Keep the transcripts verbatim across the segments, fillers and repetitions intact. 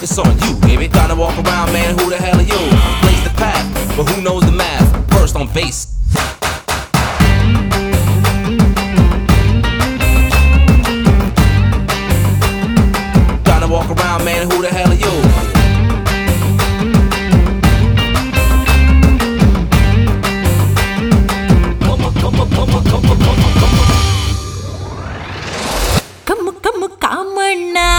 It's on you, baby. Trying to walk around, man, who the hell are you? Blaze the path, but who knows the math? First on base. Trying to walk around, man, who the hell are you? Come on, come on, come on, come on, come on, come on. Come on, come on, come on now.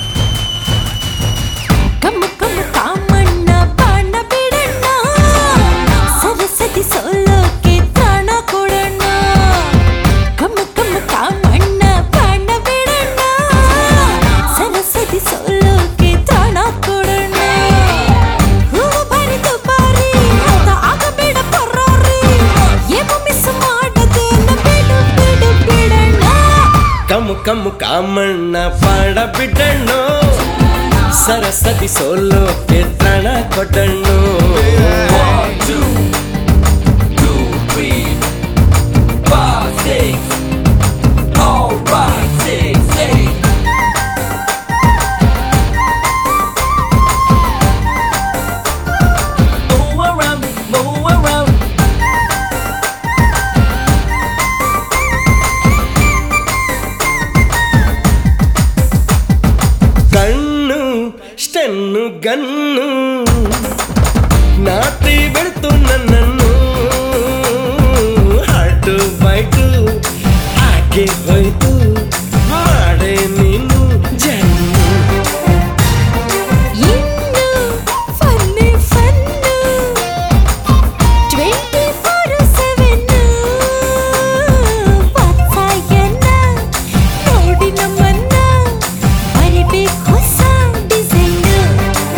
Come on, come on, come on now. Bana bidana. Saraswati solo ke prana kodana. Come on, come on, come on now. Bana bidana. Saraswati solo ke prana kodana. Hoo bari to bari. Ata aga bida parari. Yemo miss madade na bidu bidu bidana. Come come Kamanna ಪಾಡ ಬಿಡಣ್ಣು ಸರಸ್ವತಿ ಸೋಲು ಪ್ರಾಣ ಕೊಟ್ಟಣ್ಣು One, two, two, three, five, six. All right, six, eight. Move around, move around. ಕಣ್ಣು ಸ್ಟೆನ್ನು gun ನಾಟಿ ಬೆಳ್ತು ನನ್ನನ್ನು ಹಾಟು bite ಹಾಗೆ ಹೋಯ್ತು ಮಾಡೆ ನೀನು ಜನ್ನು ಇನ್ನು funny fun twenty four seven Vatsyayana ನೋಡಿ ನಮ್ಮನ್ನ ಬರಿಬೇಕು ಹೊಸ ಡಿಸೈನ್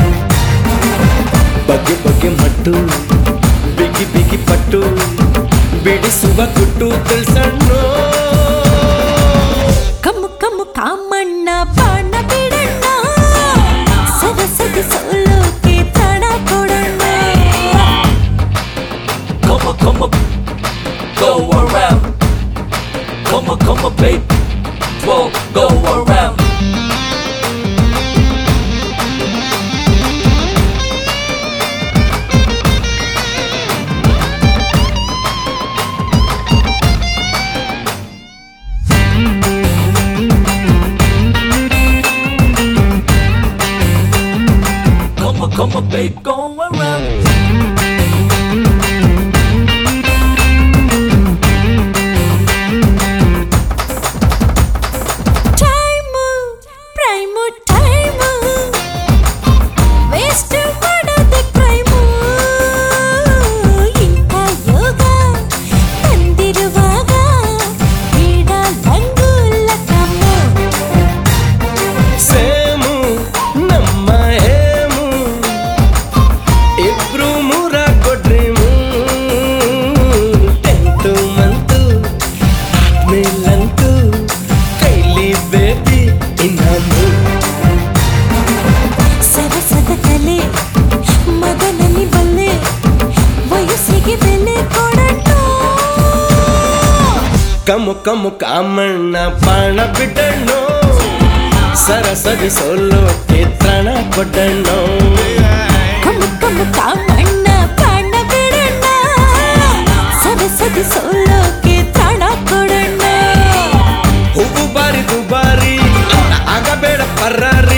ಬಗ್ಗೆ ಬಗ್ಗೆ ಮಟ್ಟು ಬಿಗಿ ಬಿಗಿ ಪಟ್ಟು ಬಿಡಿಸುವ ಕುಟ್ಟು ತಿಳ್ಸಣ್ಣು ಕಮ್ಮು ಕಮ್ಮು ಕಾಮಣ್ಣ ಬಾಣ ಬಿಡಣ್ಣ ಸರಸ್ವತಿ ಸೋಲೋಕೆ ಪ್ರಾಣ ಕೊಡಣ್ಣ Come on, come on, go around. Come on, come on, baby. Whoa, go around. Come on, come on, babe, go around. Time prime time waste ಮಾಡೋದೆ ಕ್ರೈಮು ಇಂಥ ಯೋಗ ತಂದಿರುವಾಗ ಬೇಡ ಲಂಗುಲ ಕಮ್ಮು ಸೇಮು ನಮ್ಮ ಹೇಮು ಇಬ್ರು ಮೂರ ಕೊಡ್ರಿಮು ಟೆಂತು ಮಂತು ಆದ್ಮೇಲಂತೂ ಕೈಲಿ ಬೇಬಿ ಇನ್ನೊಂದು ಸರಸದ ಕಲೆ ಮಗನಲ್ಲಿ ಬಲ್ಲೆ ವಯಸ್ಸಿಗೆ ಬೆಲೆ ಕೊಡಣ್ಣ ಕಮ್ಮು ಕಮ್ಮು ಕಾಮಣ್ಣ ಬಾಣ ಬಿಡಣ್ಣು ಸರಸದಿ ಸೋಲು ಕಿತ್ರಣ ಕೊಟ್ಟಣ್ಣು ಕಮ್ಮು ಕಮ್ಮು ಕಾಮಣ್ಣ ಬಾಣ ಬಿಡಣ್ಣ ಸರಸ್ವತಿ ಸೋಲೋಕೆ ಪ್ರಾಣ ಕೊಡಣ್ಣ ಹೂವು ಬಾರಿ ದುಬಾರಿ ಆಗಬೇಡ ಪರ್ರಾರಿ